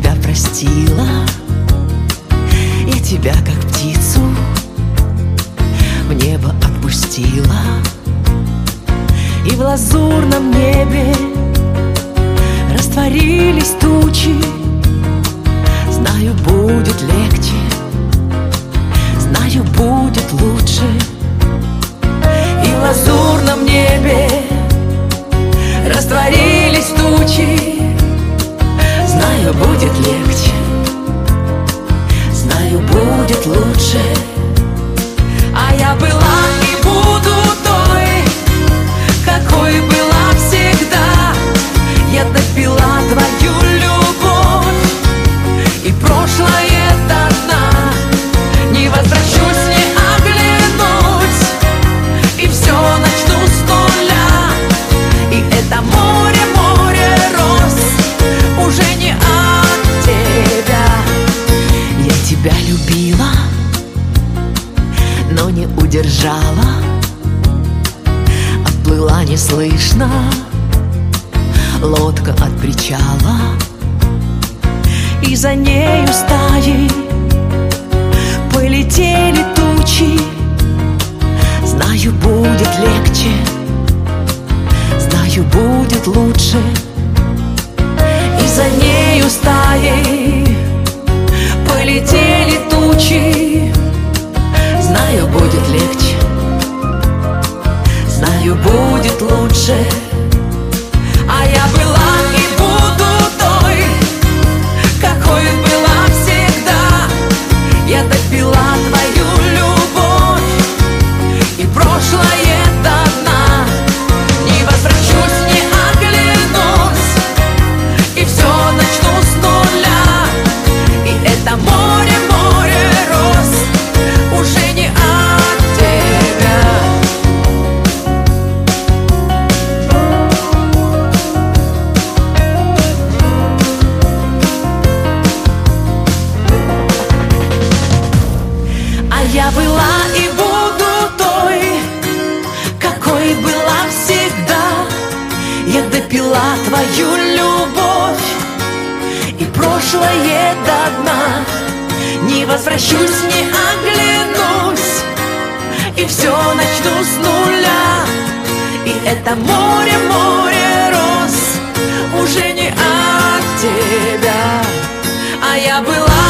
тебя простила, я тебя как птицу в небо отпустила. И в лазурном небе растворились тучи. Знаю, будет легче, знаю, будет лучше. И в лазурном небе растворились тучи. Знаю, будет легче, знаю, будет лучше. А я была и буду той, какой была всегда. Я допила твою любовь, и прошлое до дна. Не возвращусь, не оглянусь, и все начну с нуля. И это море, море роз уже не от тебя. Я тебя любила, но не удержала. Отплыла неслышно лодка от причала, и за нею стаей полетели тучи. Знаю, будет легче, знаю, будет лучше. И за нею стаей полетели тучи. Знаю, будет легче, знаю, будет лучше. А я была и буду той, какой была всегда. Я допила твою любовь, и прошлое до дна. Не возвращусь, не оглянусь, и все начну с нуля. И это море, море роз уже не от тебя. Я была и буду той, какой была всегда. Я допила твою любовь, и прошлое до дна. Не возвращусь, не оглянусь, и все начну с нуля. И это море, море роз уже не от тебя. А я была